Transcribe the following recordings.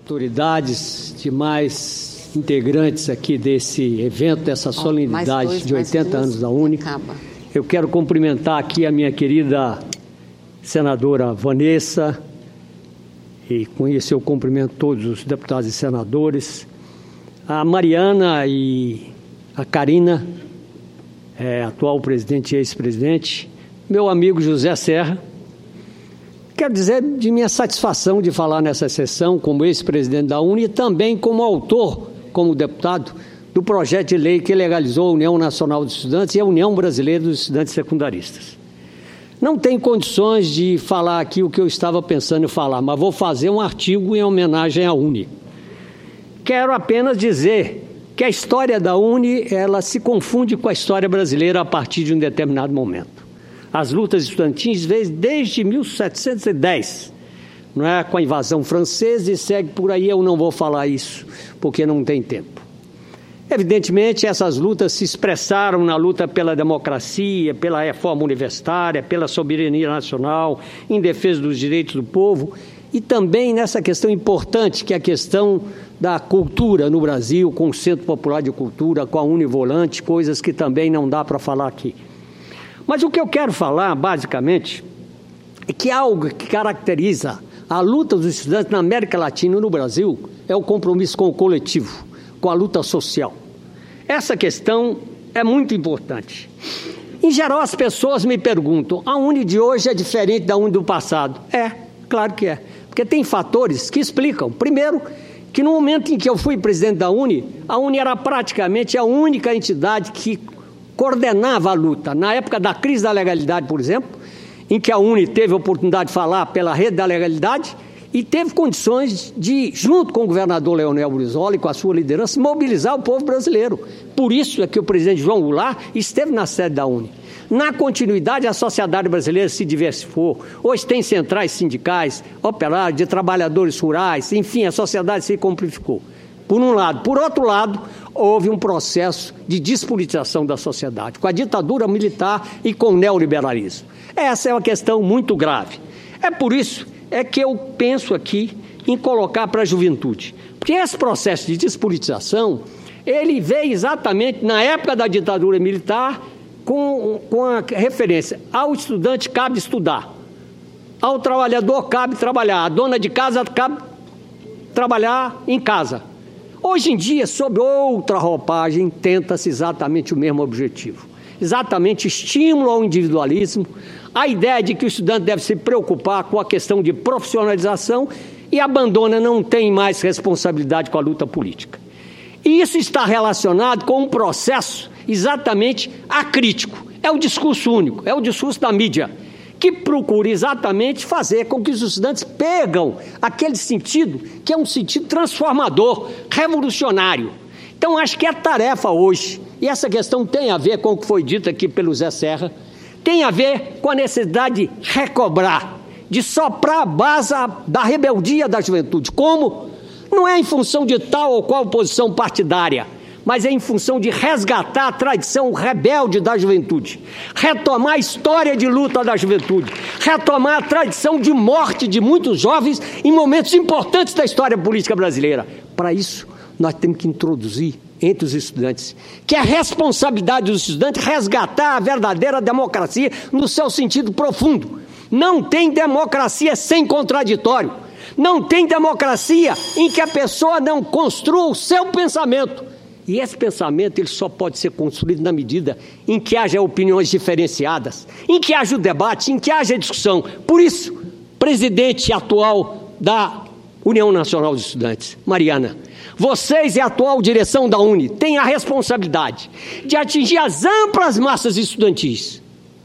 autoridades, demais integrantes aqui desse evento, dessa solenidade de 80 anos da UNE. Eu quero cumprimentar aqui a minha querida senadora Vanessa, e com isso eu cumprimento todos os deputados e senadores, a Mariana e a Karina, atual presidente e ex-presidente, meu amigo José Serra. Quero dizer de minha satisfação de falar nessa sessão como ex-presidente da UNE e também como autor, como deputado, do projeto de lei que legalizou a União Nacional dos Estudantes e a União Brasileira dos Estudantes Secundaristas. Não tenho condições de falar aqui o que eu estava pensando em falar, mas vou fazer um artigo em homenagem à UNE. Quero apenas dizer que a história da UNE, ela se confunde com a história brasileira a partir de um determinado momento. As lutas estudantis vêm desde 1710, não é? Com a invasão francesa, e segue por aí. Eu não vou falar isso, porque não tem tempo. Evidentemente, essas lutas se expressaram na luta pela democracia, pela reforma universitária, pela soberania nacional, em defesa dos direitos do povo, e também nessa questão importante, que é a questão da cultura no Brasil, com o Centro Popular de Cultura, com a Univolante, coisas que também não dá para falar aqui. Mas o que eu quero falar, basicamente, é que algo que caracteriza a luta dos estudantes na América Latina e no Brasil é o compromisso com o coletivo, com a luta social. Essa questão é muito importante. Em geral, as pessoas me perguntam, a UNE de hoje é diferente da UNE do passado? Claro que é, porque tem fatores que explicam. Primeiro, que no momento em que eu fui presidente da UNE, a UNE era praticamente a única entidade que coordenava a luta. Na época da crise da legalidade, por exemplo, em que a UNE teve a oportunidade de falar pela rede da legalidade e teve condições de, junto com o governador Leonel Brizola e com a sua liderança, mobilizar o povo brasileiro. Por isso é que o presidente João Goulart esteve na sede da UNE. Na continuidade, a sociedade brasileira se diversificou. Hoje tem centrais sindicais, operários, de trabalhadores rurais, enfim, a sociedade se complexificou. Por um lado. Por outro lado, houve um processo de despolitização da sociedade, com a ditadura militar e com o neoliberalismo. Essa é uma questão muito grave. É por isso que eu penso aqui em colocar para a juventude. Porque esse processo de despolitização, ele veio exatamente na época da ditadura militar, com a referência ao estudante cabe estudar, ao trabalhador cabe trabalhar, à dona de casa cabe trabalhar em casa. Hoje em dia, sob outra roupagem, tenta-se exatamente o mesmo objetivo. Exatamente estímulo ao individualismo, a ideia de que o estudante deve se preocupar com a questão de profissionalização e abandona, não tem mais responsabilidade com a luta política. E isso está relacionado com um processo exatamente acrítico. É o discurso único, é o discurso da mídia, que procura exatamente fazer com que os estudantes pegam aquele sentido, que é um sentido transformador, revolucionário. Então, acho que é tarefa hoje, e essa questão tem a ver com o que foi dito aqui pelo Zé Serra, tem a ver com a necessidade de recobrar, de soprar a base da rebeldia da juventude. Como? Não é em função de tal ou qual posição partidária, mas é em função de resgatar a tradição rebelde da juventude, retomar a história de luta da juventude, retomar a tradição de morte de muitos jovens em momentos importantes da história política brasileira. Para isso, nós temos que introduzir entre os estudantes que é a responsabilidade dos estudantes resgatar a verdadeira democracia no seu sentido profundo. Não tem democracia sem contraditório. Não tem democracia em que a pessoa não construa o seu pensamento. E esse pensamento ele só pode ser construído na medida em que haja opiniões diferenciadas, em que haja o debate, em que haja discussão. Por isso, presidente atual da União Nacional dos Estudantes, Mariana, vocês e a atual direção da UNE têm a responsabilidade de atingir as amplas massas estudantis.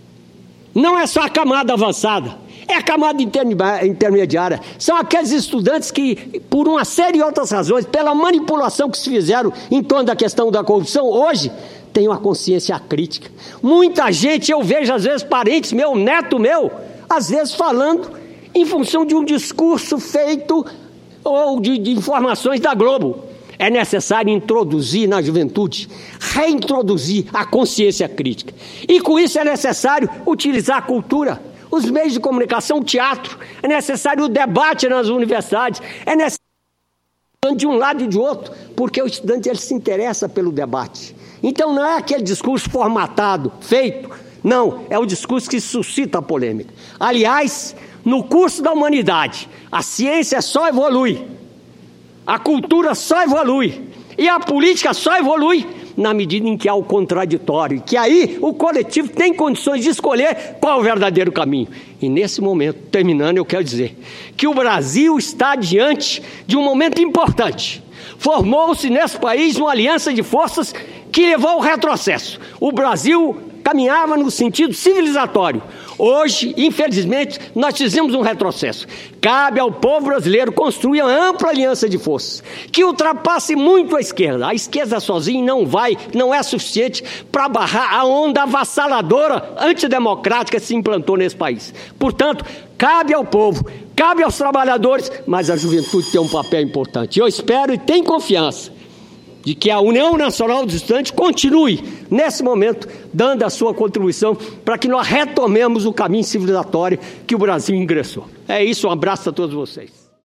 Não é só a camada avançada, é a camada intermediária. São aqueles estudantes que, por uma série de outras razões, pela manipulação que se fizeram em torno da questão da corrupção, hoje têm uma consciência crítica. Muita gente, eu vejo às vezes parentes meu, neto meu, às vezes falando em função de um discurso feito ou de informações da Globo. É necessário introduzir na juventude, reintroduzir a consciência crítica. E com isso é necessário utilizar a cultura, os meios de comunicação, o teatro, é necessário o debate nas universidades, é necessário de um lado e de outro, porque o estudante ele se interessa pelo debate. Então não é aquele discurso formatado, feito, não, é o discurso que suscita a polêmica. Aliás, no curso da humanidade, a ciência só evolui, a cultura só evolui e a política só evolui na medida em que há o contraditório, que aí o coletivo tem condições de escolher qual é o verdadeiro caminho. E nesse momento, terminando, eu quero dizer que o Brasil está diante de um momento importante. Formou-se nesse país uma aliança de forças que levou ao retrocesso. O Brasil caminhava no sentido civilizatório. Hoje, infelizmente, nós fizemos um retrocesso. Cabe ao povo brasileiro construir uma ampla aliança de forças, que ultrapasse muito a esquerda. A esquerda sozinha não é suficiente para barrar a onda avassaladora antidemocrática que se implantou nesse país. Portanto, cabe ao povo, cabe aos trabalhadores, mas a juventude tem um papel importante. Eu espero e tenho confiança de que a União Nacional dos Estudantes continue, nesse momento, dando a sua contribuição para que nós retomemos o caminho civilizatório que o Brasil ingressou. É isso, um abraço a todos vocês.